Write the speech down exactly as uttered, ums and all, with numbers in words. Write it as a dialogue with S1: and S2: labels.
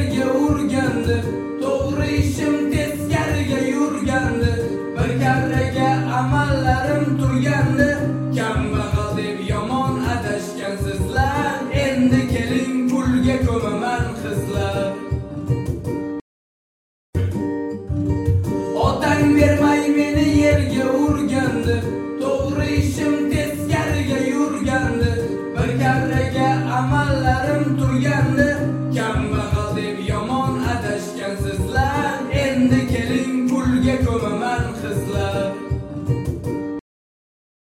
S1: yerga urgandi, to'g'ri ishim teskariga yurgandi, bir karraga amallarim turgandi. Kambag'al deb yomon adashgan sizlar, endi keling pulga ko'maman qizlar. Otang bermay meni yerga urgandi, to'g'ri ishim teskariga yurgandi, bir karraga amallarim turgandi.